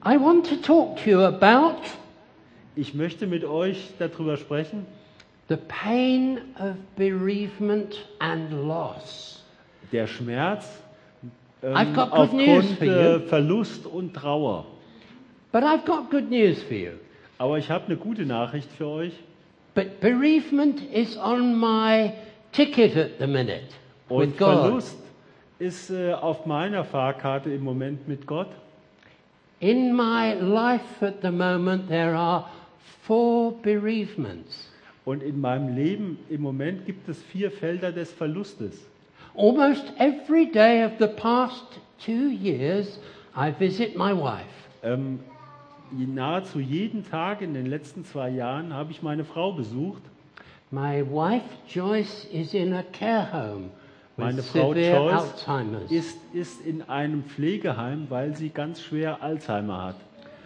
I want to talk to you about Ich möchte mit euch darüber sprechen, the pain of bereavement and loss. der Schmerz I've got good news aufgrund for you. Verlust und Trauer. But I've got good news for you. Aber ich habe eine gute Nachricht für euch. But bereavement is on my ticket at the minute Und with God. Verlust ist auf meiner Fahrkarte im Moment mit Gott. In my life at the moment there are 4 bereavements. Und in meinem Leben im Moment gibt es 4 Felder des Verlustes. Almost every day of the past 2 years I visit my wife. Nahezu jeden Tag in den letzten 2 Jahren habe ich meine Frau besucht. My wife Joyce is in a care home Meine with Frau severe Joyce Alzheimer's. ist in einem Pflegeheim, weil sie ganz schwer Alzheimer hat.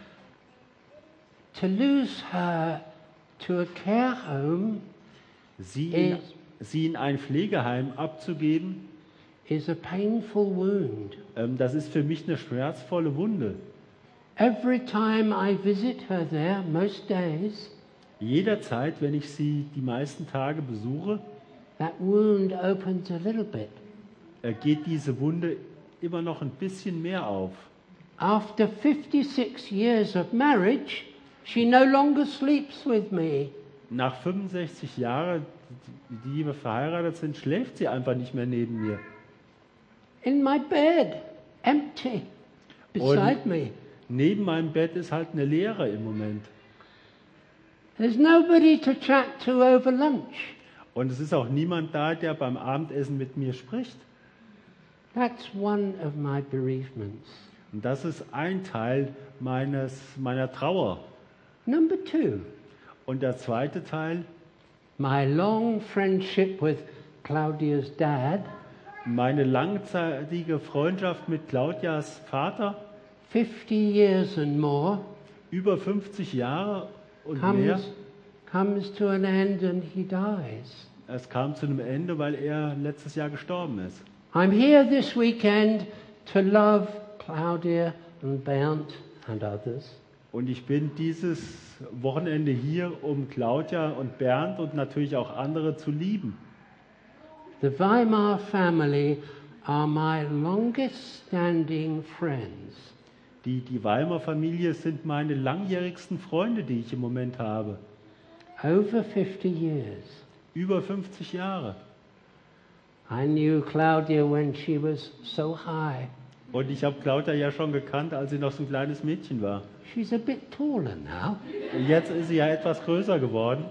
To lose her to a care home Sie in ein Pflegeheim abzugeben, is a painful wound. das ist für mich eine schmerzvolle Wunde. Every time I visit her there, most days, Jederzeit, wenn ich sie die meisten Tage besuche, that wound opens a little bit. geht diese Wunde immer noch ein bisschen mehr auf. After 56 years of marriage, she no longer sleeps with me. Nach 65 Jahren, die wir verheiratet sind, schläft sie einfach nicht mehr neben mir. In my bed, empty, beside me. Neben meinem Bett ist halt eine Leere im Moment. There's nobody to chat to over lunch. Und es ist auch niemand da, der beim Abendessen mit mir spricht. That's one of my bereavements. Und das ist ein Teil meiner Trauer. Number 2, Und der zweite Teil, my long friendship with Claudia's dad, meine langzeitige Freundschaft mit Claudias Vater, 50 years and more, über 50 Jahre und mehr. comes to an end and he dies. Es kam zu einem Ende, weil er letztes Jahr gestorben ist. I'm here this weekend to love Claudia and Bernd and others. Und ich bin dieses Wochenende hier, um Claudia und Bernd und natürlich auch andere zu lieben. The Weimar family are my longest standing friends. Die Weimar Familie sind meine langjährigsten Freunde, die ich im Moment habe. Over 50 years. Über 50 Jahre. I knew Claudia when she was so high. Und ich habe Claudia ja schon gekannt, als sie noch so ein kleines Mädchen war. She's a bit taller now. Und jetzt ist sie ja etwas größer geworden.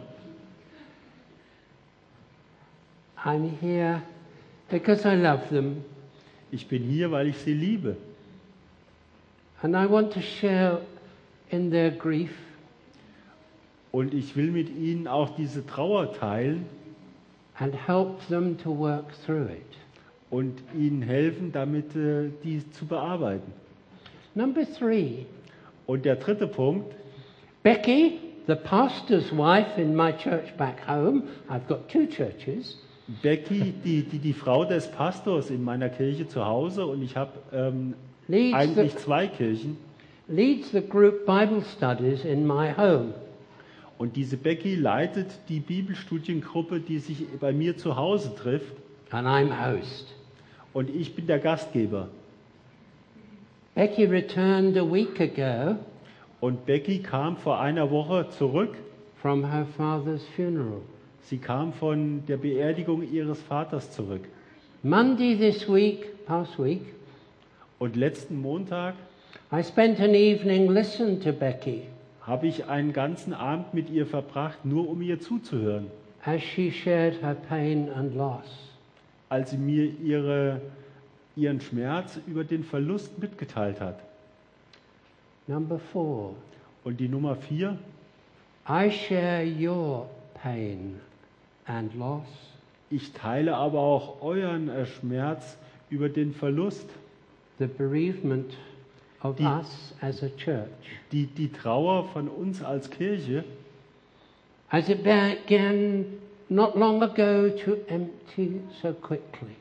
I'm here because I love them Ich bin hier, weil ich sie liebe. and I want to share in their grief. Und ich will mit ihnen auch diese Trauer teilen And help them to work through it. und ihnen helfen, damit die zu bearbeiten. Number 3, Und der dritte Punkt, Becky, the pastor's wife in my church back home. I've got 2 churches. Becky, die Frau des Pastors in meiner Kirche zu Hause, und ich habe Leads eigentlich 2 Kirchen. leads the group Bible studies in my home. Und diese Becky leitet die Bibelstudiengruppe, die sich bei mir zu Hause trifft. And I'm host. Und ich bin der Gastgeber. Becky returned a week ago Und Becky kam vor einer Woche zurück. from her father's funeral. Sie kam von der Beerdigung ihres Vaters zurück. Monday this week, past week, Und letzten Montag I spent an evening listening to Becky habe ich einen ganzen Abend mit ihr verbracht, nur um ihr zuzuhören, as she shared her pain and loss. als sie mir ihren Schmerz über den Verlust mitgeteilt hat. Number 4, Und die Nummer 4, I share your pain and loss. ich teile aber auch euren Schmerz über den Verlust, The bereavement of Die- us as a church. die Trauer von uns als Kirche, As it began not long ago to empty so quickly.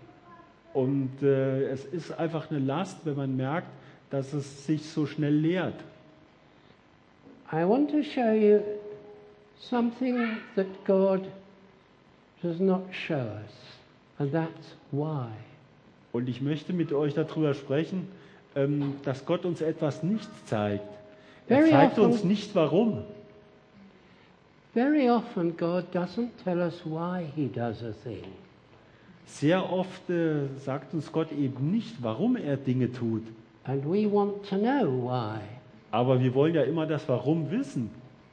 Und es ist einfach eine Last, wenn man merkt, dass es sich so schnell leert. I want to show you something that God does not show us, and that's why. Und ich möchte mit euch darüber sprechen, dass Gott uns etwas nicht zeigt. Er Very zeigt often- uns nicht, warum. Very often God doesn't tell us why he does a thing. Sehr oft sagt uns Gott eben nicht, warum er Dinge tut. And we want to know why. Aber wir wollen ja immer das Warum wissen.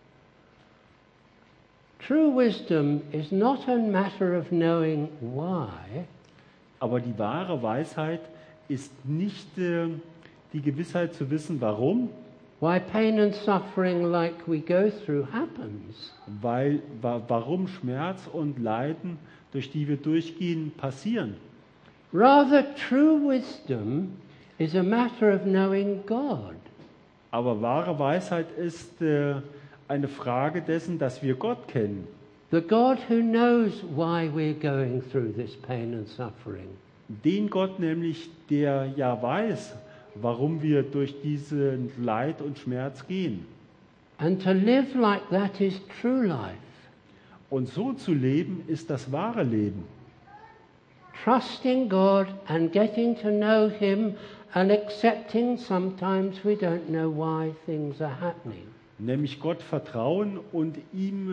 True wisdom is not a matter of knowing why, Aber die wahre Weisheit ist nicht die Gewissheit zu wissen, warum, why pain and suffering like we go through happens. warum Schmerz und Leiden, durch die wir durchgehen, passieren. Rather, true wisdom is a matter of knowing God. Aber wahre Weisheit ist eine Frage dessen, dass wir Gott kennen. The God who knows why we're going through this pain and suffering. Den Gott nämlich, der ja weiß, warum wir durch diesen Leid und Schmerz gehen. And to live like that is true life. Und so zu leben, ist das wahre Leben. Trusting God and getting to know Him and accepting sometimes we don't know why things are happening. Nämlich Gott vertrauen und ihm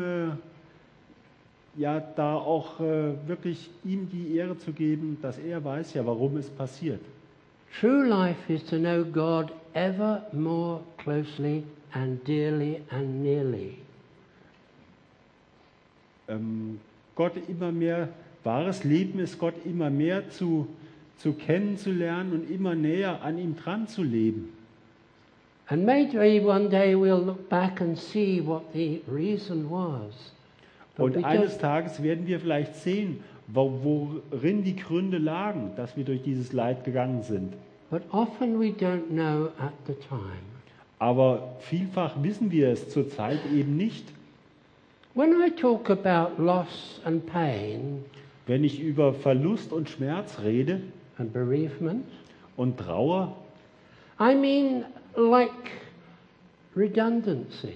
ja da auch wirklich ihm die Ehre zu geben, dass er weiß ja, warum es passiert. True life is to know God ever more closely and dearly and nearly. Gott immer mehr, wahres Leben ist Gott immer mehr zu kennenzulernen und immer näher an ihm dran zu leben. And maybe one day we'll look back and see what the reason was. But we Und eines don't- Tages werden wir vielleicht sehen, worin die Gründe lagen, dass wir durch dieses Leid gegangen sind. but often we don't know at the time. Aber vielfach wissen wir es zurzeit eben nicht. When I talk about loss and pain Wenn ich über Verlust und Schmerz rede and bereavement, und Trauer, I mean like redundancy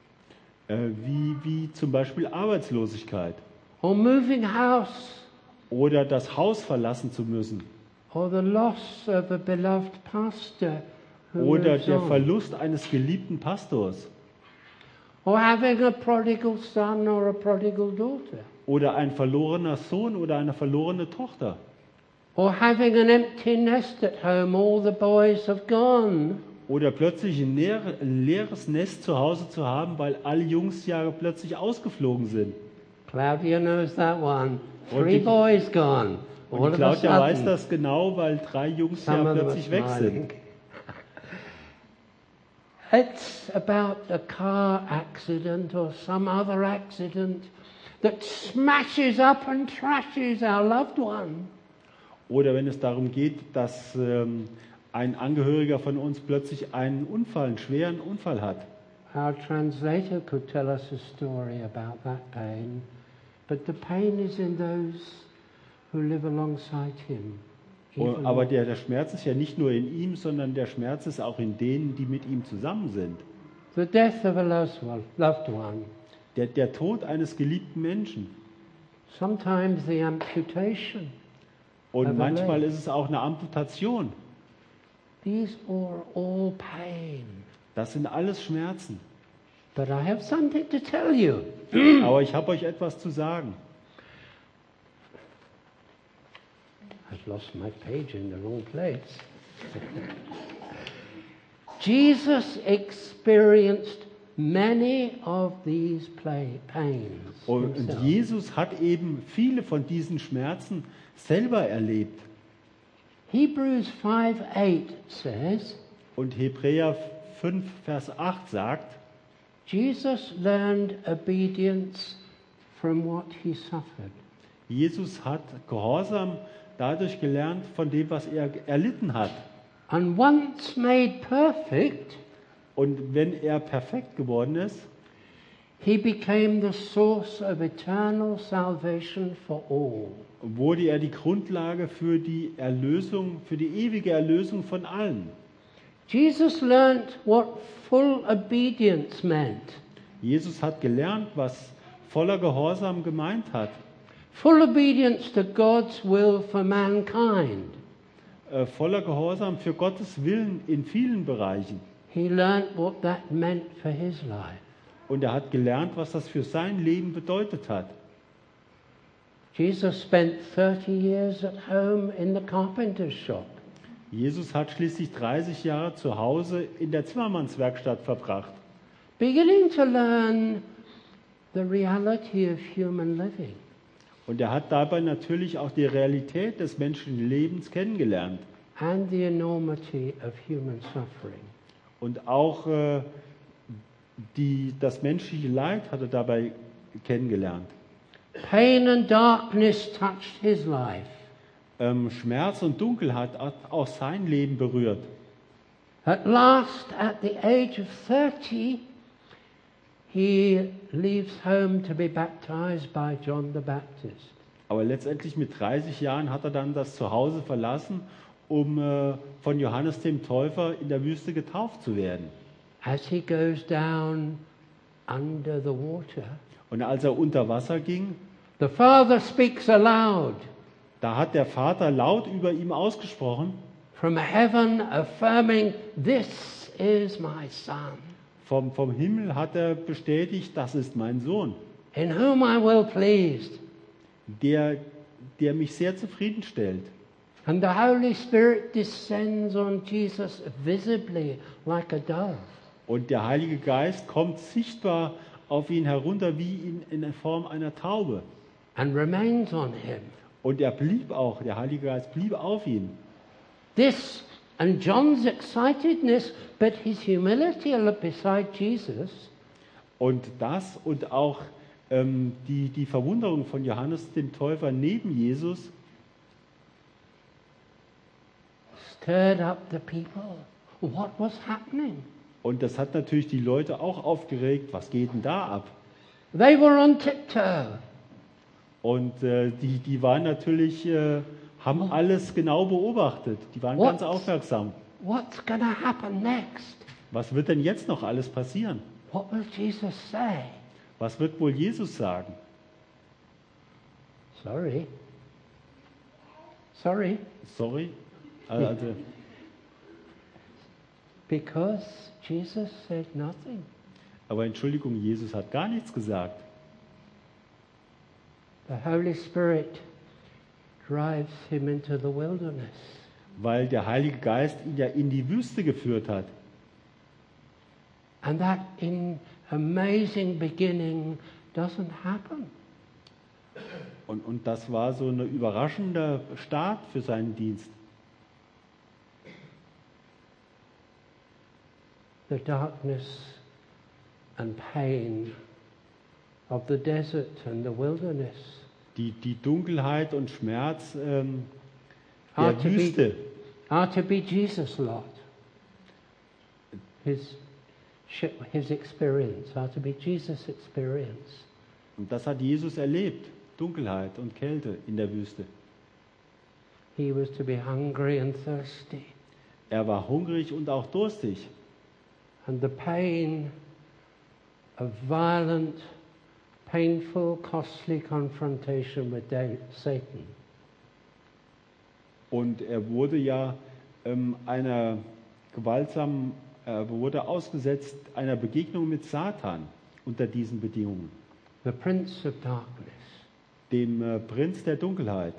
wie zum Beispiel Arbeitslosigkeit or moving house oder das Haus verlassen zu müssen or the loss of a beloved pastor who oder moves der on, Verlust eines geliebten Pastors or having a prodigal son or a prodigal daughter, oder ein verlorener Sohn oder eine verlorene Tochter or having an empty nest at home, all the boys have gone. oder plötzlich ein leeres Nest zu Hause zu haben, weil alle Jungs ja plötzlich ausgeflogen sind. Claudia knows that one. Und 3 die- boys gone. Und All die of a Claudia weiß sudden. das genau, weil 3 Jungs ja Some of them are plötzlich weg smiling. sind. It's about a car accident or some other accident that smashes up and trashes our loved one. Oder wenn es darum geht, dass ein Angehöriger von uns plötzlich einen schweren Unfall hat. Our translator could tell us a story about that pain, but the pain is in those who live alongside him. even Aber more. der Schmerz ist ja nicht nur in ihm, sondern der Schmerz ist auch in denen, die mit ihm zusammen sind. The death of a loved one, Der Tod eines geliebten Menschen. sometimes the amputation. Und Aber manchmal nein. ist es auch eine Amputation. These are all pain. Das sind alles Schmerzen. But I have something to tell you. Aber ich habe euch etwas zu sagen. I've lost my page in the wrong place. Jesus experienced many of these pains Und himself. Jesus hat eben viele von diesen Schmerzen selber erlebt. Hebrews 5:8 says, Und Hebräer 5, Vers 8 sagt, Jesus learned obedience from what he suffered. Jesus hat Gehorsam dadurch gelernt von dem, was er erlitten hat. And once made perfect, Und wenn er perfekt geworden ist, he became the source of eternal salvation for all. wurde er die Grundlage für die Erlösung, für die ewige Erlösung von allen. Jesus learnt what full obedience meant. Jesus hat gelernt, was voller Gehorsam gemeint hat. Full obedience to God's will for mankind. Voller Gehorsam für Gottes Willen in vielen Bereichen. He learnt what that meant for his life. Und er hat gelernt, was das für sein Leben bedeutet hat. Jesus spent 30 years at home in the carpenter's shop. Jesus hat schließlich 30 Jahre zu Hause in der Zimmermannswerkstatt verbracht, Beginning to learn the reality of human living. und er hat dabei natürlich auch die Realität des menschlichen Lebens kennengelernt And the enormity of human suffering. und auch das menschliche Leid hat er dabei kennengelernt. Pain and darkness touched his life. Schmerz und Dunkelheit hat auch sein Leben berührt. At last, at the age of 30, he leaves home to be baptized by John the Baptist. Aber letztendlich mit 30 Jahren hat er dann das Zuhause verlassen, um von Johannes dem Täufer in der Wüste getauft zu werden. As he goes down under the water, Und als er unter Wasser ging, the Father speaks aloud da hat der Vater laut über ihm ausgesprochen, from heaven, affirming, "This is my Son, vom Himmel hat er bestätigt, das ist mein Sohn, in whom I will pleased." der mich sehr zufriedenstellt. And the Holy Spirit descends on Jesus visibly like a dove. Und der Heilige Geist kommt sichtbar auf ihn herunter wie in der Form einer Taube. And remains on him. Und der Heilige Geist blieb auf ihm. This and John's excitedness, but his humility beside Jesus, Und das und auch die Verwunderung von Johannes dem Täufer neben Jesus stirred up the people. What was happening? und das hat natürlich die Leute auch aufgeregt. Was geht denn da ab? They were on tiptoe. Und die waren natürlich, haben alles genau beobachtet. Die waren What? ganz aufmerksam. What's going to happen next? Was wird denn jetzt noch alles passieren? What will Jesus say? Was wird wohl Jesus sagen? Sorry. Sorry? Also, Because Jesus said nothing. aber Entschuldigung, Jesus hat gar nichts gesagt. The Holy Spirit drives him into the wilderness. Weil der Heilige Geist ihn ja in die Wüste geführt hat. And that amazing beginning doesn't happen. Und das war so ein überraschender Start für seinen Dienst. The darkness and pain of the desert and the wilderness Die Dunkelheit und Schmerz are der Wüste, to be Jesus' lot. His experience are to be Jesus' experience. und das hat Jesus erlebt. Dunkelheit und Kälte in der Wüste. He was to be hungry and thirsty. Er war hungrig und auch durstig. And the pain of violent, painful, costly confrontation with Satan. Und er wurde ja wurde ausgesetzt einer Begegnung mit Satan unter diesen Bedingungen, The Prince of Darkness. dem Prinz der Dunkelheit.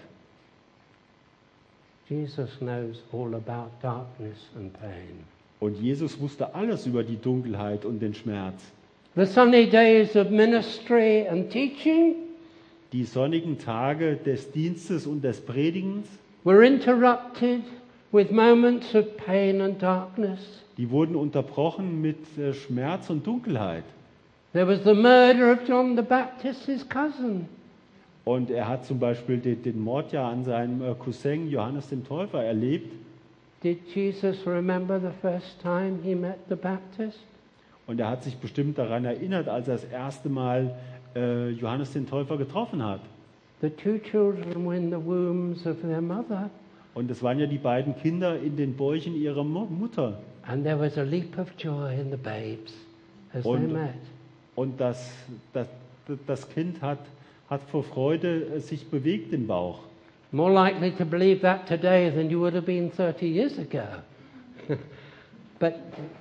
Jesus knows all about darkness and pain. Und Jesus wusste alles über die Dunkelheit und den Schmerz. The sunny days of ministry and teaching Die sonnigen Tage des Dienstes und des Predigens, were interrupted with moments of pain and darkness. die wurden unterbrochen mit Schmerz und Dunkelheit. There was the murder of John the Baptist, his cousin. Und er hat zum Beispiel den Mord ja an seinem Cousin Johannes dem Täufer erlebt. Did Jesus remember the first time he met the Baptist? Und er hat sich bestimmt daran erinnert, als er das erste Mal Johannes den Täufer getroffen hat. The two children were in the wombs of their mother Und es waren ja die beiden Kinder in den Bäuchen ihrer Mutter. And there was a leap of joy in the babes as they Und, met. und das Kind hat vor Freude sich bewegt im Bauch. More likely to believe that today than you would have been 30 years ago. But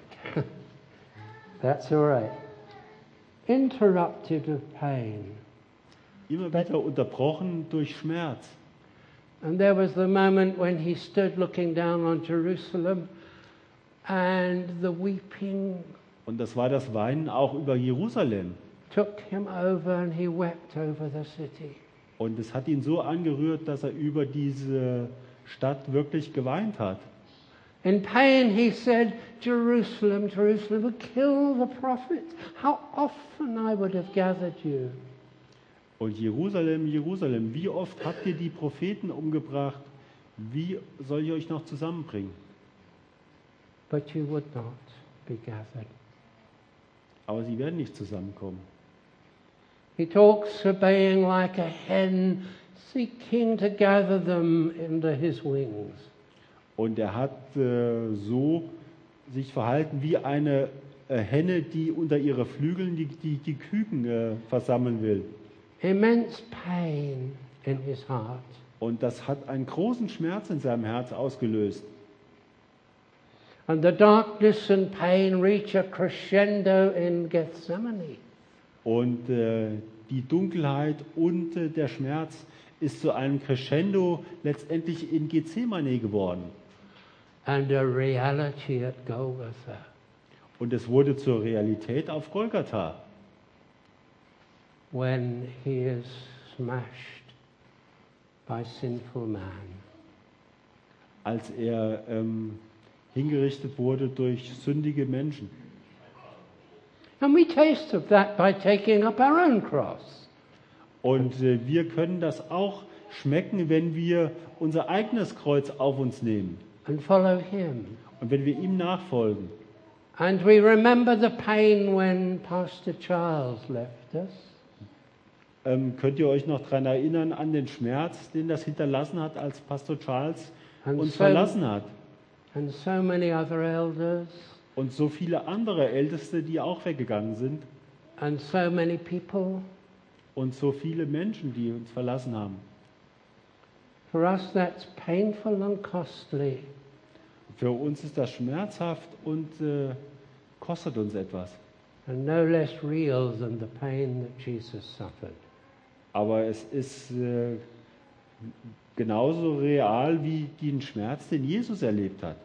that's all right. Interrupted of pain. Immer wieder unterbrochen durch Schmerz. And there was the moment when he stood looking down on Jerusalem and the weeping Und das war das Weinen auch über Jerusalem. took him over and he wept over the city. Und es hat ihn so angerührt, dass er über diese Stadt wirklich geweint hat. In pain he said, Jerusalem, Jerusalem, would kill the prophets. How often I would have gathered you. Und Jerusalem, Jerusalem, wie oft habt ihr die Propheten umgebracht? Wie soll ich euch noch zusammenbringen? But you would not be gathered. Aber sie werden nicht zusammenkommen. He talks of being like a hen seeking to gather them into his wings. Und er hat so sich verhalten wie eine Henne, die unter ihre Flügeln die Küken versammeln will. Immense pain in his heart. Und das hat einen großen Schmerz in seinem Herz ausgelöst. And the darkness and pain reach a crescendo in Gethsemane. Und die Dunkelheit und der Schmerz ist zu einem Crescendo letztendlich in Gethsemane geworden. And a reality at Golgotha. Und es wurde zur Realität auf Golgatha, When he is smashed by sinful man. als er hingerichtet wurde durch sündige Menschen. And we taste of that by taking up our own cross. Und wir können das auch schmecken, wenn wir unser eigenes Kreuz auf uns nehmen And follow him. und wenn wir ihm nachfolgen. And we remember the pain when Pastor Charles left us. Könnt ihr euch noch daran erinnern an den Schmerz, den das hinterlassen hat, als Pastor Charles And uns so- verlassen hat? And so many other elders. Und so viele andere Älteste, die auch weggegangen sind. And so many people. Und so viele Menschen, die uns verlassen haben. For us that's painful and costly. Für uns ist das schmerzhaft und kostet uns etwas. And no less real than the pain that Jesus suffered. Aber es ist genauso real wie den Schmerz, den Jesus erlebt hat.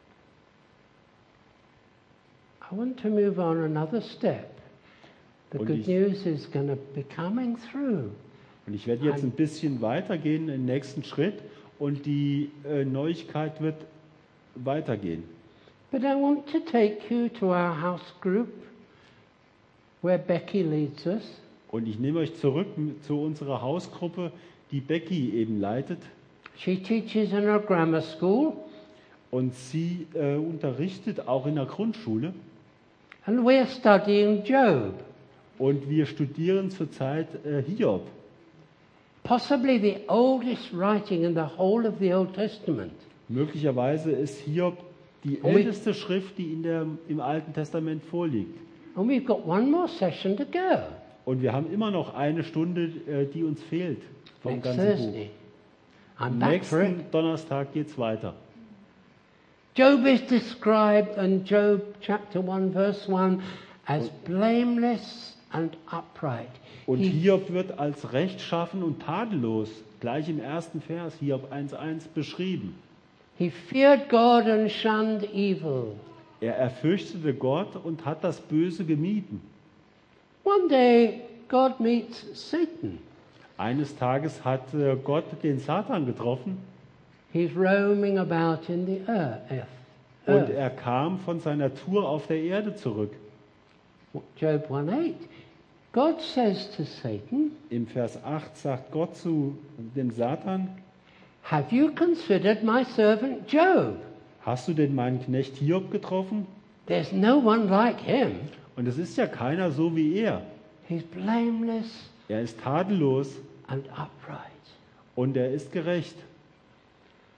I want to move on another step. The Und good ich- news is going to be coming through. Und ich werde jetzt ein bisschen weitergehen, den nächsten Schritt, und die Neuigkeit wird weitergehen. But I want to take you to our house group where Becky leads us. Und ich nehme euch zurück zu unserer Hausgruppe, die Becky eben leitet. She teaches in a grammar school, Und sie unterrichtet auch in der Grundschule. and we're studying Job, Und wir studieren zurzeit Hiob. possibly the oldest writing in the whole of the Old Testament. Möglicherweise ist Hiob die Und wir- älteste Schrift, die im Alten Testament vorliegt. And we've got one more session to go Und wir haben immer noch eine Stunde, die uns fehlt vom next ganzen Buch. Thursday. I'm back for it. Nächsten Donnerstag geht es weiter. Job is described in Job chapter 1 verse 1 as blameless and upright. Und He, Hiob wird als rechtschaffen und tadellos, gleich im ersten Vers, Hiob 1,1 beschrieben. he feared God and shunned evil. Er fürchtete Gott und hat das Böse gemieden. One day God meets Satan. Eines Tages hat Gott den Satan getroffen He's roaming about in the earth. und er kam von seiner Tour auf der Erde zurück. Job 1:8. God says to Satan, Im Vers 8 sagt Gott zu dem Satan: have you considered my servant Job? Hast du denn meinen Knecht Hiob getroffen? There's no one like him. Und es ist ja keiner so wie er. He's blameless Er ist tadellos and upright. und er ist gerecht.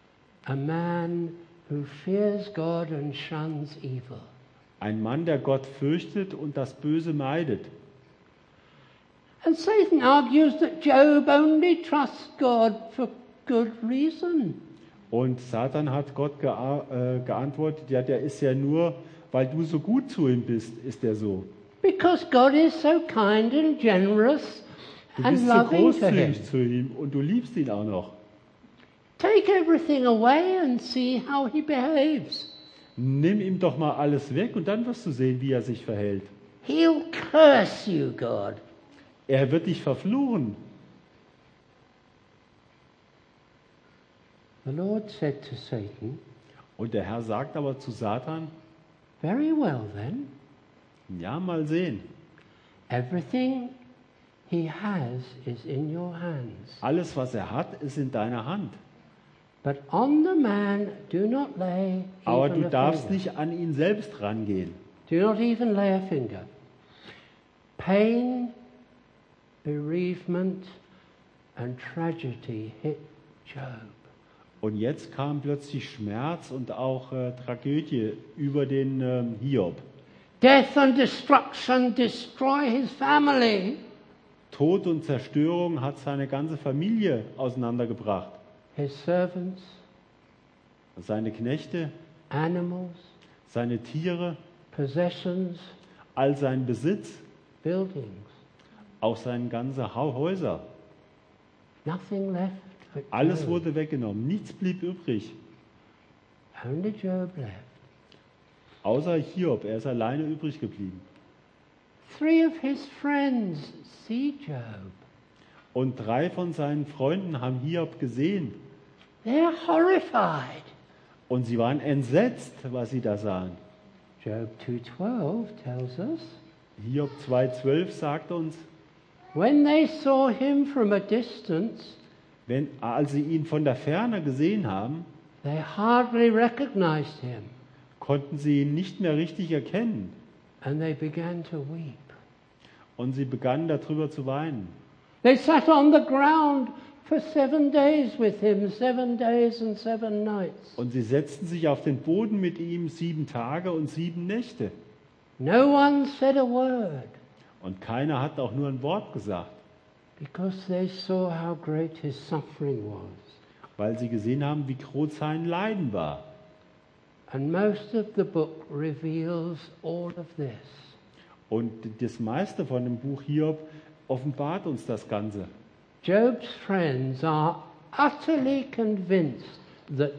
a man who fears God and shuns evil. Ein Mann, der Gott fürchtet und das Böse meidet. And Satan argues that Job only trusts God for good reason. Und Satan hat Gott geantwortet, ja, der ist ja nur, weil du so gut zu ihm bist, ist er so. Because God is so kind and generous Du and bist so loving to him. großzügig zu ihm und du liebst ihn auch noch. Take everything away and see how he behaves. Nimm ihm doch mal alles weg und dann wirst du sehen, wie er sich verhält. He'll curse you, God. Er wird dich verfluchen. The Lord said to Satan, Und der Herr sagt aber zu Satan, very well then, ja, mal sehen. everything he has is in your hands. Alles, was er hat, ist in deiner Hand. But on the man do not lay Aber even du a darfst finger. nicht an ihn selbst rangehen. Do not even lay a finger. Pain, bereavement and tragedy hit Job. Und jetzt kam plötzlich Schmerz und auch Tragödie über den Hiob. Death and destruction destroy his family. Tod und Zerstörung hat seine ganze Familie auseinandergebracht. His servants, Seine Knechte, animals, seine Tiere, possessions, all sein Besitz, buildings. auch seine ganzen Häuser. Nothing left but Alles Job. wurde weggenommen, nichts blieb übrig. Only Job left. Außer Hiob, er ist alleine übrig geblieben. 3 of his friends see Job. Und 3 von seinen Freunden haben Hiob gesehen. They're horrified. Und sie waren entsetzt, was sie da sahen. Job 2:12 tells us, Hiob 2,12 sagt uns, when they saw him from a distance, als sie ihn von der Ferne gesehen haben, they hardly recognized him, konnten sie ihn nicht mehr richtig erkennen. and they began to weep. Und sie begannen darüber zu weinen. They sat on the ground for 7 days with him, 7 days and 7 nights. Und sie setzten sich auf den Boden mit ihm 7 Tage und 7 Nächte. No one said a word, Und keiner hat auch nur ein Wort gesagt, because they saw how great his suffering was. weil sie gesehen haben, wie groß sein Leiden war. And most of the book reveals all of this. Und das meiste von dem Buch Hiob offenbart uns das Ganze. Job's friends are utterly convinced that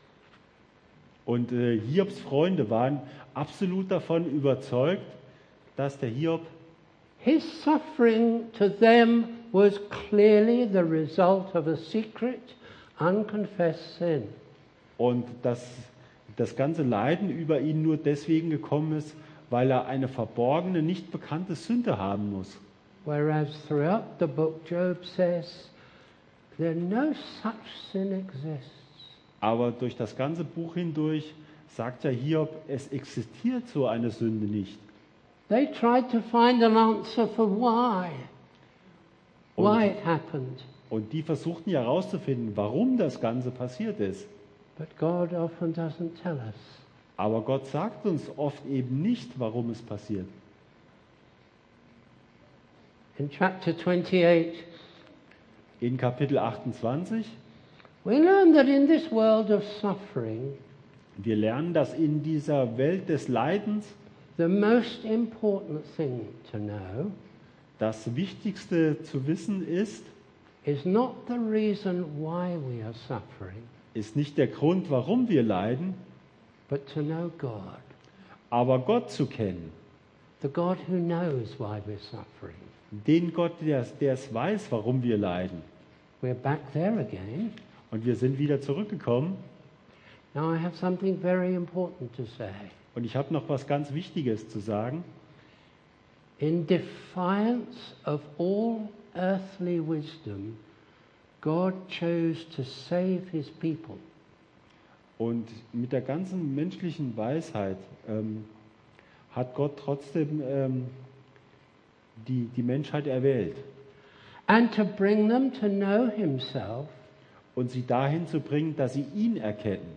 Und Hiobs Freunde waren absolut davon überzeugt, dass der Hiob, his suffering to them was clearly the result of a secret, unconfessed sin. und dass das ganze Leiden über ihn nur deswegen gekommen ist, weil er eine verborgene, nicht bekannte Sünde haben muss. Whereas throughout the book, Job says, there no such sin exists. Aber durch das ganze Buch hindurch sagt ja Hiob, es existiert so eine Sünde nicht. They tried to find an answer for why it happened. Und die versuchten ja herauszufinden, warum das Ganze passiert ist. But God often doesn't tell us. Aber Gott sagt uns oft eben nicht, warum es passiert. In chapter 28, In Kapitel 28, we learn that in this world of suffering, wir lernen, dass in dieser Welt des Leidens the most important thing to know das Wichtigste zu wissen is not the reason why we are suffering, ist nicht der Grund, warum wir leiden, but to know God, aber Gott zu kennen. the God who knows why we're suffering. Den Gott, der es weiß, warum wir leiden. We're back there again. Und wir sind wieder zurückgekommen. Now I have something very important to say. Und ich habe noch was ganz Wichtiges zu sagen. In defiance of all earthly wisdom, God chose to save his people. Und mit der ganzen menschlichen Weisheit hat Gott trotzdem die Menschheit erwählt. And to bring them to know himself und sie dahin zu bringen, dass sie ihn erkennen.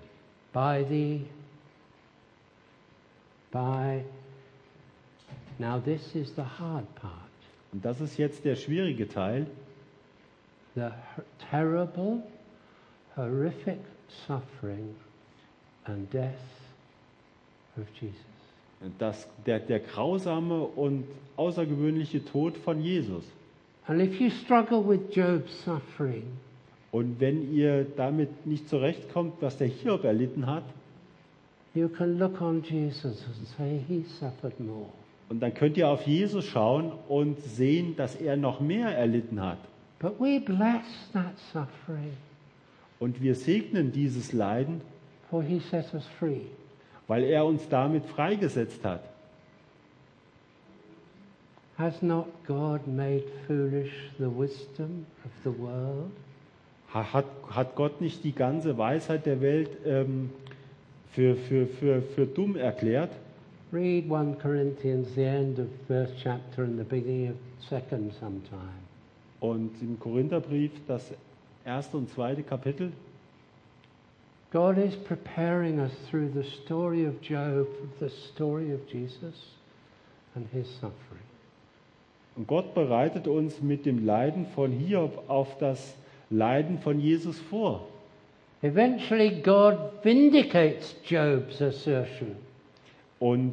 Now this is the hard part. Und das ist jetzt der schwierige Teil. The terrible, horrific suffering and death of Jesus. Der grausame und außergewöhnliche Tod von Jesus. And if you struggle with Job's suffering, und wenn ihr damit nicht zurechtkommt, was der Hiob erlitten hat, you can look on Jesus and say he suffered more. Und dann könnt ihr auf Jesus schauen und sehen, dass er noch mehr erlitten hat. But we bless that suffering. Und wir segnen dieses Leiden, for he set us free. Weil er uns damit freigesetzt hat. Has not God made foolish the wisdom of the world? Hat Gott nicht die ganze Weisheit der Welt für dumm erklärt? Read 1 Corinthians, the end of first chapter and the beginning of second sometime. Und im Korintherbrief das erste und zweite Kapitel. God is preparing us through the story of Job, the story of Jesus and his suffering. Und Gott bereitet uns mit dem Leiden von Hiob auf das Leiden von Jesus vor. Eventually God vindicates Job's assertion. Und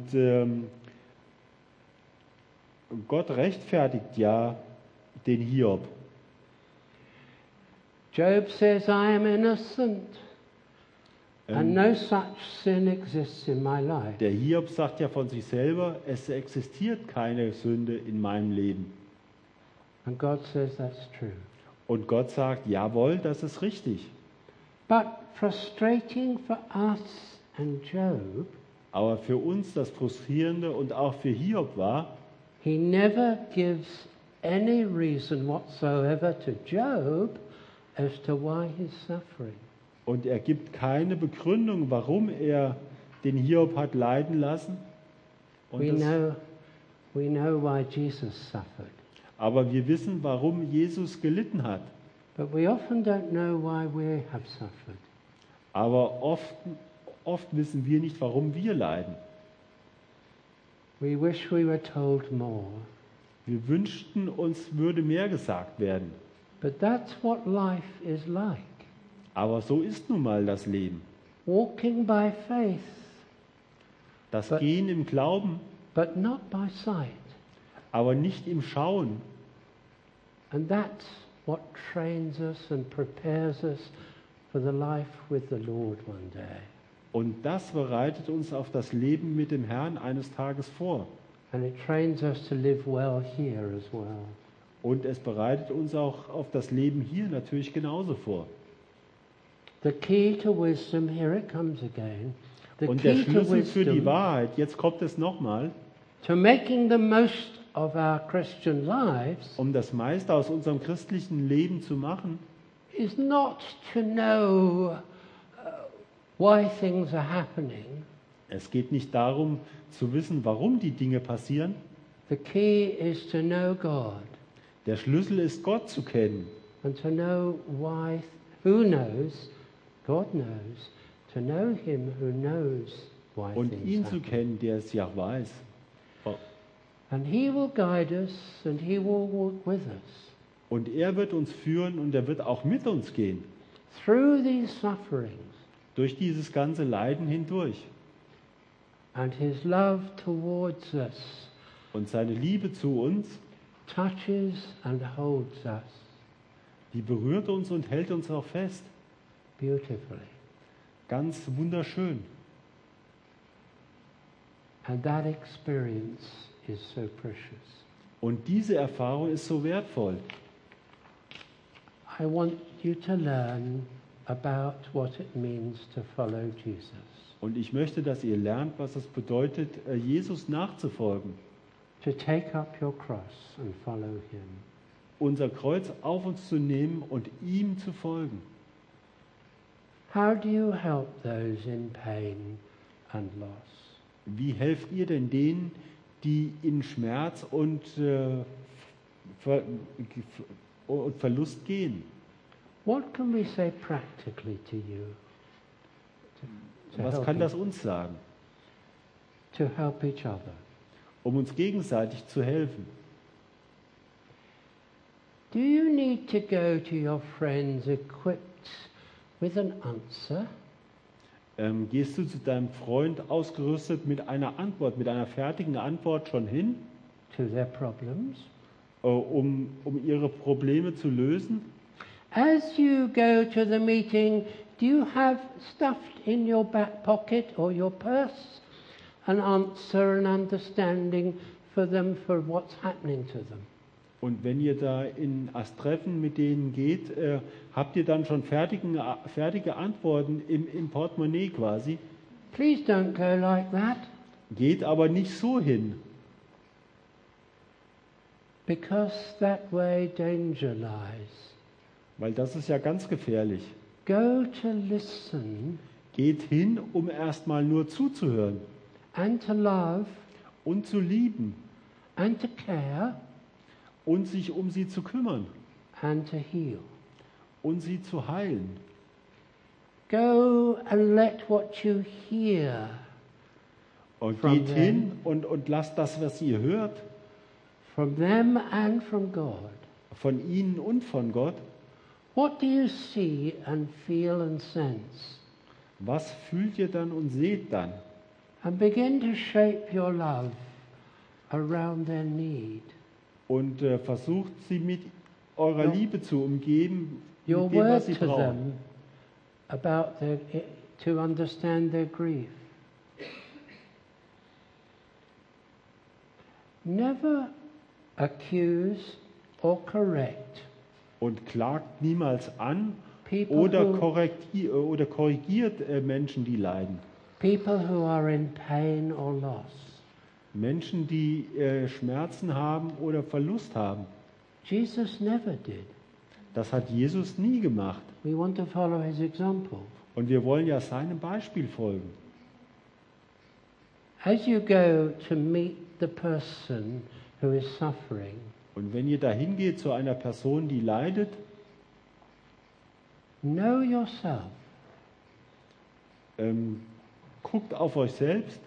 Gott rechtfertigt ja den Hiob. Job says, I am innocent. And no such sin exists in my life. Der Hiob sagt ja von sich selber, es existiert keine Sünde in meinem Leben. And God says that's true. Und Gott sagt, jawohl, das ist richtig. But frustrating for us and Job, aber für uns das Frustrierende und auch für Hiob war, he never gives any reason whatsoever to Job as to why he's suffering. Und er gibt keine Begründung, warum er den Hiob hat leiden lassen. We know why Jesus suffered. Aber wir wissen, warum Jesus gelitten hat. But we often don't know why we have suffered. Aber oft wissen wir nicht, warum wir leiden. We wish we were told more. Wir wünschten, uns würde mehr gesagt werden. But that's what life is like. Aber so ist nun mal das Leben. Walking by faith. Das Gehen im Glauben. But not by sight. Aber nicht im Schauen. And that's what trains us and prepares us for the life with the Lord one day. Und das bereitet uns auf das Leben mit dem Herrn eines Tages vor. And it trains us to live well here as well. Und es bereitet uns auch auf das Leben hier natürlich genauso vor. The key to wisdom, here it comes again. Und der Schlüssel für die Wahrheit, jetzt kommt es nochmal, to making the most of our Christian lives, um das meiste aus unserem christlichen Leben zu machen, is not to know why things are happening. Es geht nicht darum zu wissen, warum die Dinge passieren. The key is to know God. Der Schlüssel ist, Gott zu kennen. And to know why, who knows, God knows, to know him who knows why Und things ihn happen. zu kennen, der es ja weiß. And he will guide us and he will walk with us. Und er wird uns führen und er wird auch mit uns gehen. Through these sufferings. Durch dieses ganze Leiden hindurch. And his love towards us. Und seine Liebe zu uns, touches and holds us. Die berührt uns und hält uns auch fest. Beautifully. Ganz wunderschön. And that experience is so precious. Und diese Erfahrung ist so wertvoll. I want you to learn about what it means to follow Jesus. Und ich möchte, dass ihr lernt, was es bedeutet, Jesus nachzufolgen. To take up your cross and follow him. Unser Kreuz auf uns zu nehmen und ihm zu folgen. How do you help those in pain and loss? Wie helft ihr denn denen, die in Schmerz und Verlust gehen? What can we say practically to you? Was kann das uns sagen, To help each other. um uns gegenseitig zu helfen? Do you need to go to your friends equipped with an answer? Gehst du zu deinem Freund ausgerüstet mit einer Antwort, mit einer fertigen Antwort schon hin, To their problems? um ihre Probleme zu lösen? As you go to the meeting, do you have stuffed in your back pocket or your purse an answer and understanding for them for what's happening to them? Und wenn ihr da in das Treffen mit denen geht, habt ihr dann schon fertige Antworten im Portemonnaie quasi? Please don't go like that, Geht aber nicht so hin, because that way danger lies. weil das ist ja ganz gefährlich. Go to listen Geht hin, um erstmal nur zuzuhören and to love und zu lieben and to care und sich um sie zu kümmern and to heal. und sie zu heilen. Go and let what you hear Und From geht them. hin und lasst das, was ihr hört, from them and from God. von ihnen und von Gott. What do you see and feel and sense? Was fühlt ihr dann und seht dann? And begin to shape your love around their need. Und versucht sie mit eurer Your- Liebe zu umgeben, Your mit dem, word was sie to brauchen. them about to understand their grief. Never accuse or correct Und klagt niemals an people oder who, korrigiert Menschen, die leiden. people who are in pain or loss. Menschen, die Schmerzen haben oder Verlust haben. Jesus never did. Das hat Jesus nie gemacht. We want to follow his example. Und wir wollen ja seinem Beispiel folgen. As you go to meet the person who is suffering, Und wenn ihr dahin geht zu einer Person, die leidet, know yourself. guckt auf euch selbst.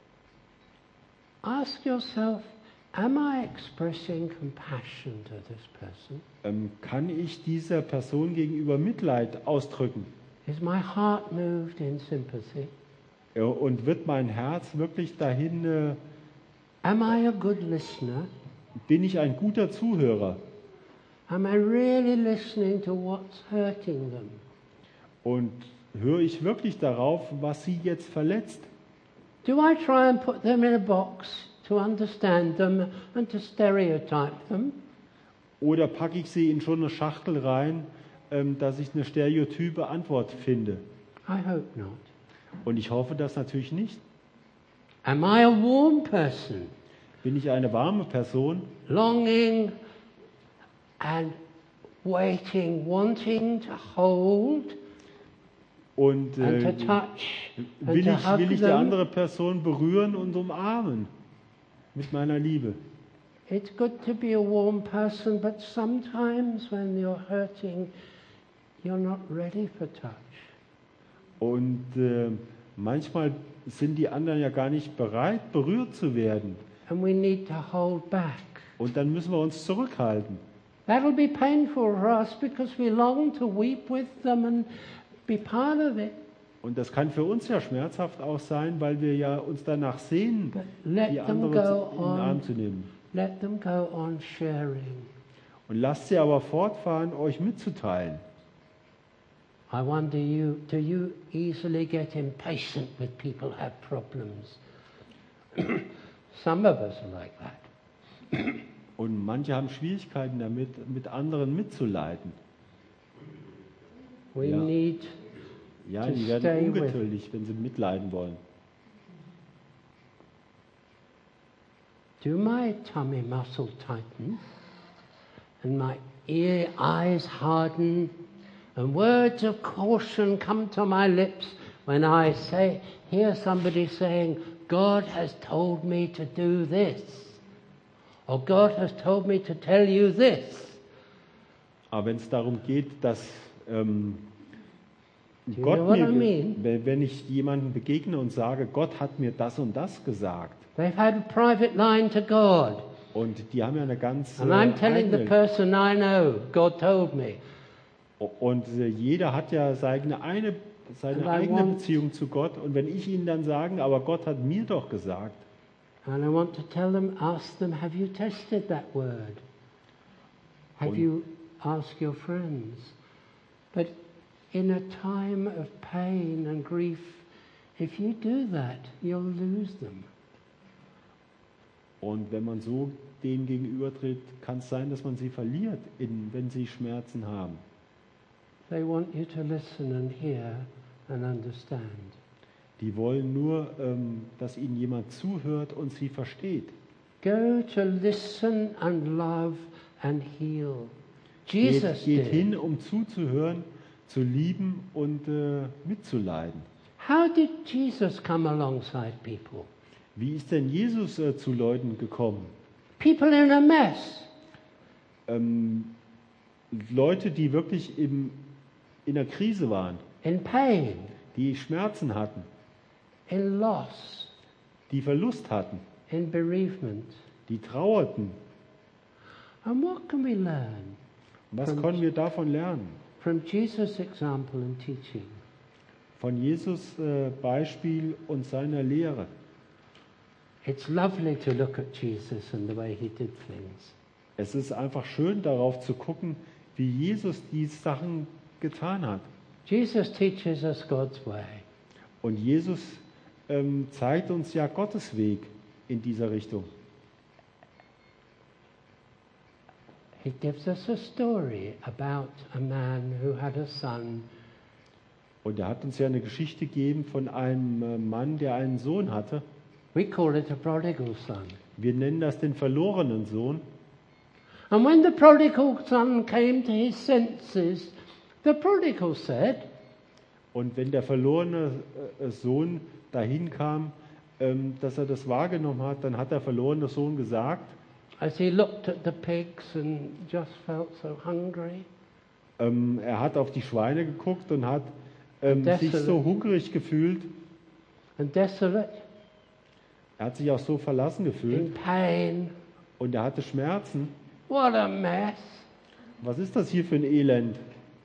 Ask yourself, am I expressing compassion to this person? Kann ich dieser Person gegenüber Mitleid ausdrücken? Is my heart moved in sympathy? Und wird mein Herz wirklich dahin, Am I a good listener? bin ich ein guter Zuhörer? Am I really listening to what's hurting them? Und höre ich wirklich darauf, was sie jetzt verletzt? Do I try and put them in a box to understand them and to stereotype them? Oder packe ich sie in schon eine Schachtel rein, dass ich eine stereotype Antwort finde? I hope not. Und ich hoffe das natürlich nicht. Am I a warm person, Bin ich eine warme Person, longing and waiting, wanting to hold und and to touch and will to hug ich die them? andere Person berühren und umarmen mit meiner Liebe? It's good to be a warm person, but sometimes when you're hurting, you're not ready for touch. Und manchmal sind die anderen ja gar nicht bereit, berührt zu werden. And we need to hold back. Und dann müssen wir uns zurückhalten. That'll be painful for us because we long to weep with them and be part of it. Und das kann für uns ja schmerzhaft auch sein, weil wir ja uns danach sehnen, But let die them anderen go in den Arm on. zu nehmen. Let them go on sharing. Und lasst sie aber fortfahren, euch mitzuteilen. I wonder do you easily get impatient with people who have problems? Some of us are like that. Und manche haben Schwierigkeiten damit, mit anderen mitzuleiden. We Ja. need Ja, To die stay werden with- ungeduldig, wenn sie mitleiden wollen. do my tummy muscle tighten and my eyes harden and words of caution come to my lips when I hear somebody saying, God has told me to do this, or God has told me to tell you this. Aber wenn es darum geht, dass Do you Gott know what I mir, mean? wenn ich jemandem begegne und sage, Gott hat mir das und das gesagt, They've had a private line to God. und die haben ja eine ganz And I'm telling the eigene, person I know, God told me. und jeder hat ja seine And I eigene want- Beziehung zu Gott, und wenn ich ihnen dann sage, aber Gott hat mir doch gesagt, And I want to tell them, ask them, have you tested that word? Have Und- you asked your friends? But in a time of pain and grief, if you do that, you'll lose them. und wenn man so denen gegenübertritt, kann es sein, dass man sie verliert, wenn sie Schmerzen haben. They want you to listen and hear and understand. Die wollen nur, dass ihnen jemand zuhört und sie versteht. Go to listen and love and heal. Jesus Geht did. hin, um zuzuhören, zu lieben und mitzuleiden. How did Jesus come alongside people? Wie ist denn Jesus zu Leuten gekommen? People in a mess. Leute, die wirklich in der Krise waren, In pain, die Schmerzen hatten, in loss, die Verlust hatten, in bereavement. die trauerten. And what can we learn Was können wir davon lernen? from Jesus' example and teaching? Von Jesus Beispiel und seiner Lehre. It's lovely to look at Jesus and the way he did things. Es ist einfach schön, darauf zu gucken, wie Jesus die Sachen getan hat. Jesus teaches us God's way. Und Jesus zeigt uns ja Gottes Weg in dieser Richtung. He gives us a story about a man who had a son Und er hat uns ja eine Geschichte gegeben von einem Mann, der einen Sohn hatte. We call it a prodigal son. Wir nennen das den verlorenen Sohn. And when the prodigal son came to his senses, the prodigal said, Und wenn der verlorene Sohn dahin kam, dass er das wahrgenommen hat, dann hat der verlorene Sohn gesagt, as he looked at the pigs and just felt so hungry, er hat auf die Schweine geguckt und hat sich Desolate. so hungrig gefühlt. and desolate, Er hat sich auch so verlassen in gefühlt pain, und er hatte Schmerzen. what a mess. Was ist das hier für ein Elend?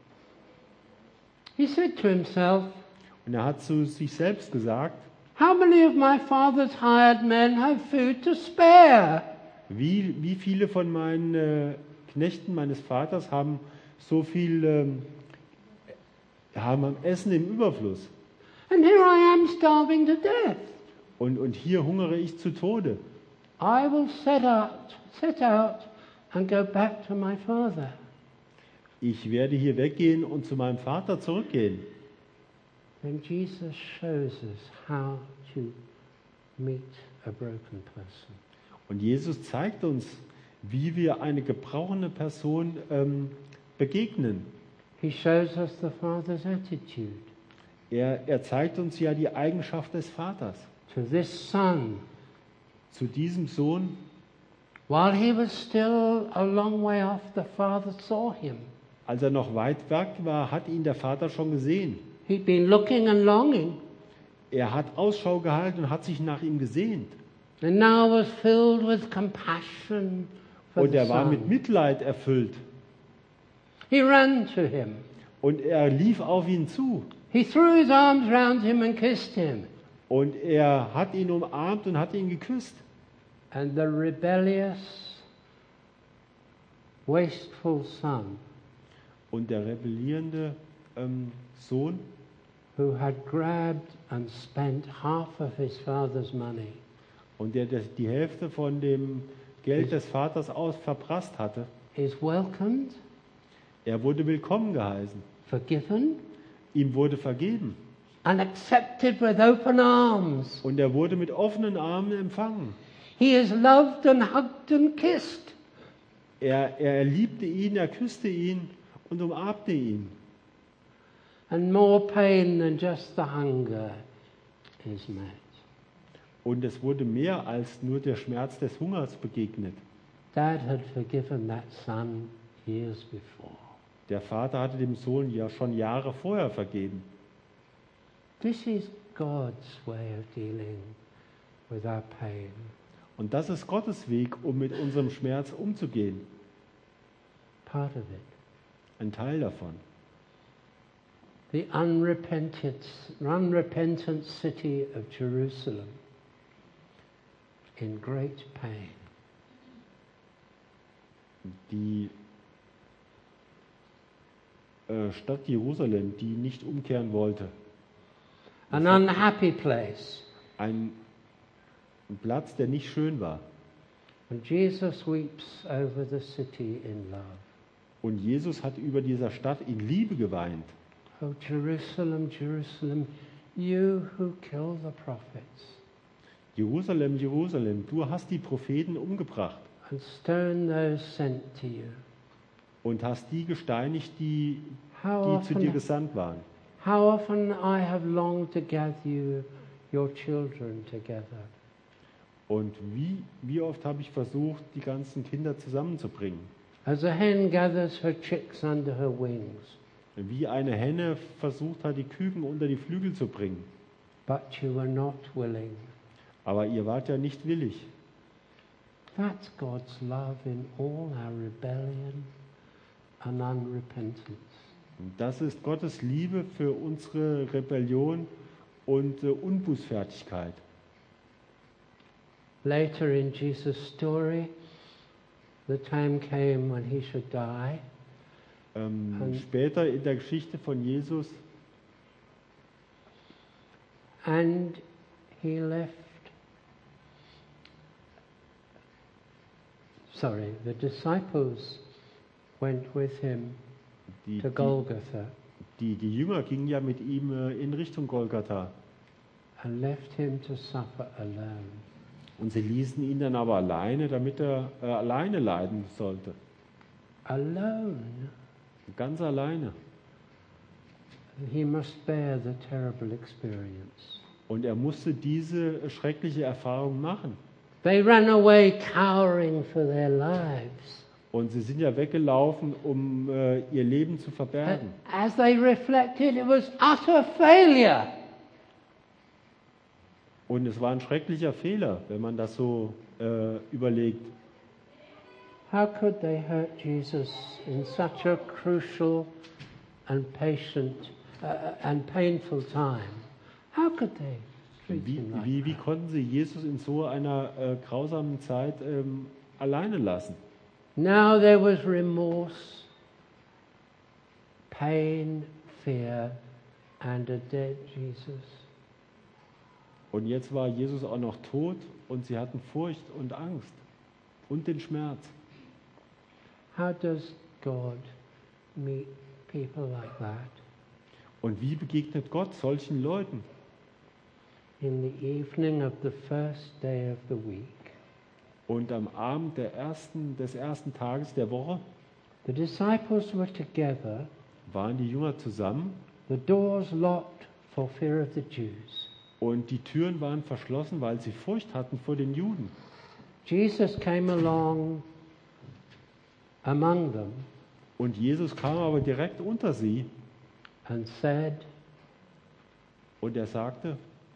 He said to himself, Und er hat zu sich selbst gesagt, how many of my father's hired men have food to spare? wie viele von meinen Knechten meines Vaters haben so viel haben Essen im Überfluss. And here I am starving to death. Und hier hungere ich zu Tode. I will set out and go back to my father. Ich werde hier weggehen und zu meinem Vater zurückgehen. Then Jesus shows us how to meet a broken person. Und Jesus zeigt uns, wie wir eine gebrochene Person begegnen. He shows us the Father's attitude Er zeigt uns ja die Eigenschaft des Vaters. to this son. Zu diesem Sohn, While he was still a long way off, the Father saw him. als er noch weit weg war, hat ihn der Vater schon gesehen. He'd been looking and longing, Er hat Ausschau gehalten und hat sich nach ihm gesehnt. and now was filled with compassion for Und the er war mit son. Mitleid erfüllt. He ran to him. Und er lief auf ihn zu. He threw his arms round him and kissed him. Und er hat ihn umarmt und hat ihn geküsst. And the rebellious, wasteful son, Und der rebellierende Sohn, who had grabbed and spent half of his father's money, und der die Hälfte von dem Geld des Vaters aus verprasst hatte, is welcomed, er wurde willkommen geheißen. forgiven, Ihm wurde vergeben. and accepted with open arms. Und er wurde mit offenen Armen empfangen. He is loved and hugged and kissed. Er liebte ihn, er küsste ihn und umarmte ihn. And more pain than just the hunger is met. Und es wurde mehr als nur der Schmerz des Hungers begegnet. Dad had forgiven that son years before. Der Vater hatte dem Sohn ja schon Jahre vorher vergeben. This is God's way of dealing with our pain. Und das ist Gottes Weg, um mit unserem Schmerz umzugehen. Part of it. Ein Teil davon. The unrepentant city of Jerusalem in great pain. Die Stadt Jerusalem, die nicht umkehren wollte. An unhappy place. Ein Platz, der nicht schön war. And Jesus weeps over the city in love. Und Jesus hat über dieser Stadt in Liebe geweint. Oh Jerusalem, Jerusalem, you who kill the prophets Jerusalem, Jerusalem, du hast die Propheten umgebracht and stone those sent to you. und hast die gesteinigt, die How zu dir often, gesandt waren. how often I have longed to gather you, your children together. Und wie oft habe ich versucht, die ganzen Kinder zusammenzubringen. As a hen gathers her chicks under her wings, Wie eine Henne versucht hat, die Küken unter die Flügel zu bringen. but you were not willing. Aber ihr wart ja nicht willig. That's God's love in all our rebellion and unrepentance. Und das ist Gottes Liebe für unsere Rebellion und Unbußfertigkeit. Later in Jesus' story, the time came when he should die. Später in der Geschichte von Jesus, And he left. Sorry, the disciples went with him die, to Golgotha die Jünger gingen ja mit ihm in Richtung Golgatha. and left him to suffer alone. Und sie ließen ihn dann aber alleine, damit er alleine leiden sollte. Alone, Ganz alleine. he must bear the terrible experience. Und er musste diese schreckliche Erfahrung machen. They ran away cowering for their lives. Und sie sind ja weggelaufen, um ihr Leben zu verbergen. As they reflected, it was utter failure. Und es war ein schrecklicher Fehler, wenn man das so überlegt. How could they hurt Jesus in such a crucial and patient and painful time? How could they treat him like Wie that? konnten sie Jesus in so einer grausamen Zeit alleine lassen? Now there was remorse, pain, fear, and a dead Jesus. Und jetzt war Jesus auch noch tot und sie hatten Furcht und Angst und den Schmerz. How does God meet people like that? Und wie begegnet Gott solchen Leuten? In the evening of the first day of the week, Und am Abend des ersten Tages der Woche the disciples were together, waren die Jünger zusammen the doors locked for fear of the Jews. und die Türen waren verschlossen, weil sie Furcht hatten vor den Juden. Jesus came along among them Und Jesus kam aber direkt unter sie and said, und er sagte,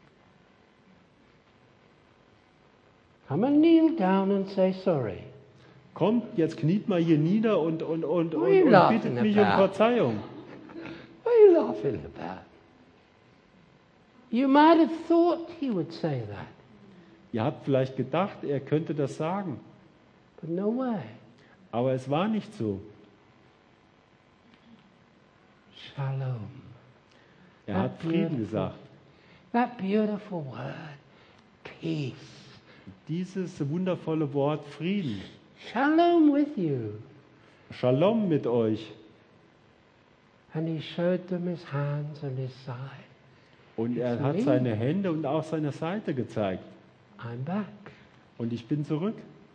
come and kneel down and say sorry. kommt, jetzt kniet mal hier nieder und What are you laughing bittet mich um about? Verzeihung. What are you laughing about? You might have thought he would say that, Ihr habt vielleicht gedacht, er könnte das sagen, but no way. aber es war nicht so. Shalom. Er hat Frieden gesagt. That beautiful word, peace. Dieses wundervolle Wort Frieden. Shalom with you. Shalom mit euch. And he showed them his hands and his side. Und er hat seine Hände und auch seine Seite gezeigt. I'm back. Und ich bin zurück.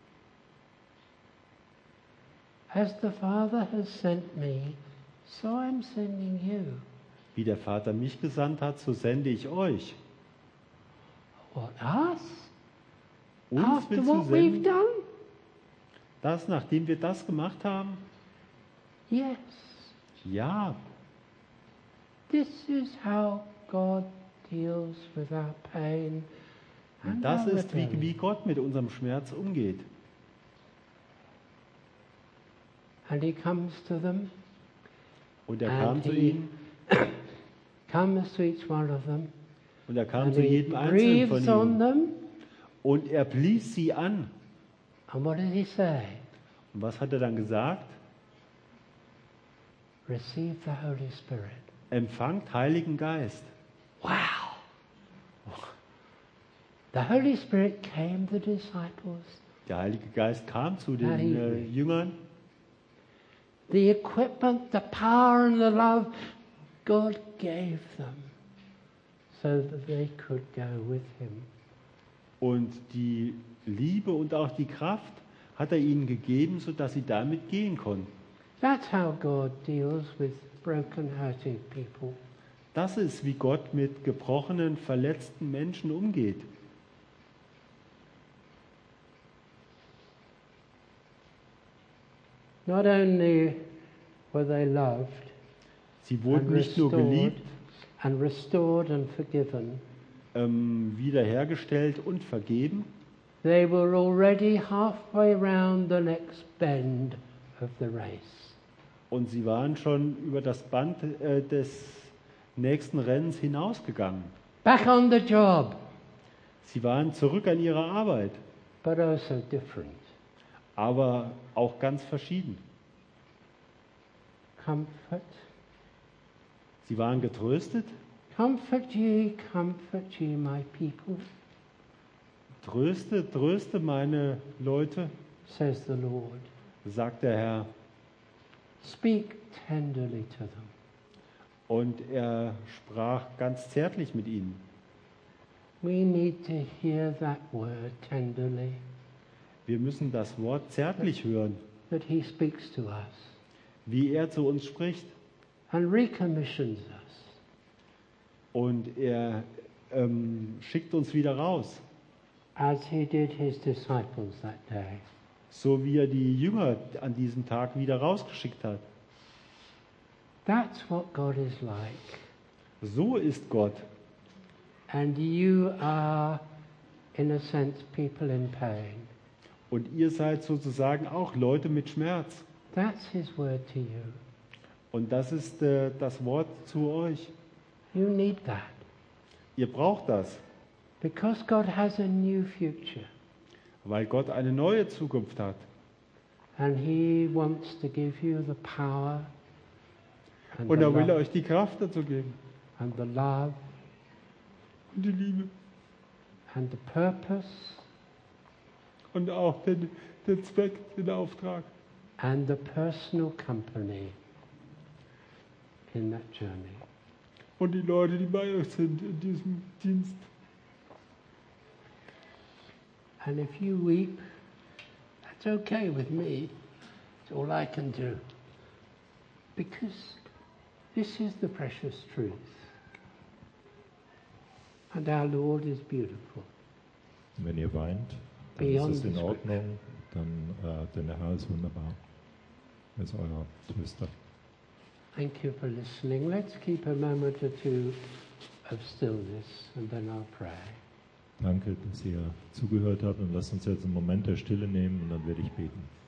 As the Father has sent me, so I'm sending you. Wie der Vater mich gesandt hat, so sende ich euch. What, us? Uns After willst du what we've senden? done? Das, nachdem wir das gemacht haben? Yes. Ja, This is how God deals with our pain and das our ist, wie rebellion. Gott mit unserem Schmerz umgeht. And he comes to them, Und er And kam zu he- ihnen comes to each one of them, und er kam and zu he jedem Einzelnen von breathes on ihnen. them. Und er blies sie an. And what does he say? Und was hat er dann gesagt? Receive the Holy Spirit. Empfangt Heiligen Geist. Wow! The Holy Spirit came to the disciples. Der Heilige Geist kam zu Ja, den Jüngern. The equipment, the power and the love God gave them so that they could go with him. Und die Liebe und auch die Kraft hat er ihnen gegeben, sodass sie damit gehen konnten. That's how God deals with broken-hearted people. Das ist, wie Gott mit gebrochenen, verletzten Menschen umgeht. Not only were they loved Sie wurden and nicht nur geliebt, restored and forgiven, wiederhergestellt und vergeben, they were already halfway round the next bend of the race. und sie waren schon über das Band des nächsten Rennens hinausgegangen. Back on the job, Sie waren zurück an ihrer Arbeit, but also different. aber auch ganz verschieden. Comfort, Sie waren getröstet. comfort ye, my people, Tröste, tröste meine Leute, says the Lord. sagt der Herr. Speak tenderly to them. Und er sprach ganz zärtlich mit ihnen. We need to hear that word tenderly, Wir müssen das Wort zärtlich hören, that he speaks to us wie er zu uns spricht. and recommissions us. Und er schickt uns wieder raus, As he did his disciples that day. so wie er die Jünger an diesem Tag wieder rausgeschickt hat. That's what God is like. So ist Gott. And you are, in a sense, people in pain. Und ihr seid sozusagen auch Leute mit Schmerz. That's his word to you. Und das ist das Wort zu euch. You need that. Ihr braucht das, Because God has a new future. weil Gott eine neue Zukunft hat. And he wants to give you the power and, Und the, er will love, euch die Kraft dazu geben. and the love Und die Liebe. and the purpose Und auch den Zweck, den Auftrag. and the personal company in that journey. Und die Leute, die bei euch sind in diesem Dienst. And if you weep, that's okay with me. It's all I can do. Because this is the precious truth. And our Lord is beautiful. Wenn ihr weint, dann Beyond ist es in description. Ordnung, denn der Herr ist wunderbar. Er ist euer Tröster. Thank you for listening. Let's keep a moment or two of stillness and then I'll pray. Danke, dass ihr zugehört habt und lasst uns jetzt einen Moment der Stille nehmen und dann werde ich beten.